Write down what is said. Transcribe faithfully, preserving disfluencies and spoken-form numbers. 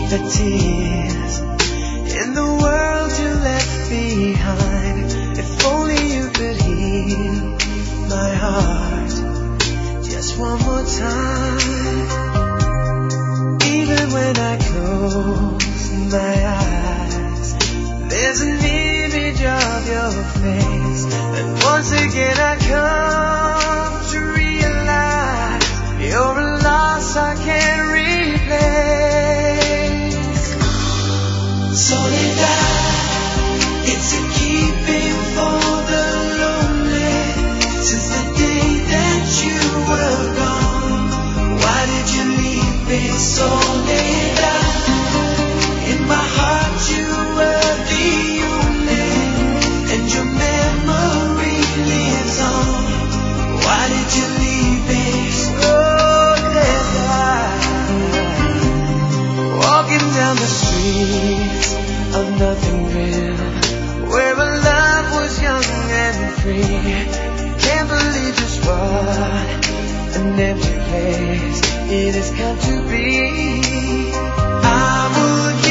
the tears in the world you left behind. If only you could heal my heart just one more time. Even when I close my eyes, there's an image of your face, and once again I come to realize you're a loss I can't replace. Soledad, it's a keeping for the lonely. Since the day that you were gone, why did you leave me, Soledad? In my heart you were the only, and your memory lives on. Why did you leave me, Soledad? Walking down the streets of nothing real, where our love was young and free. Can't believe just what an empty place it has come to be. I would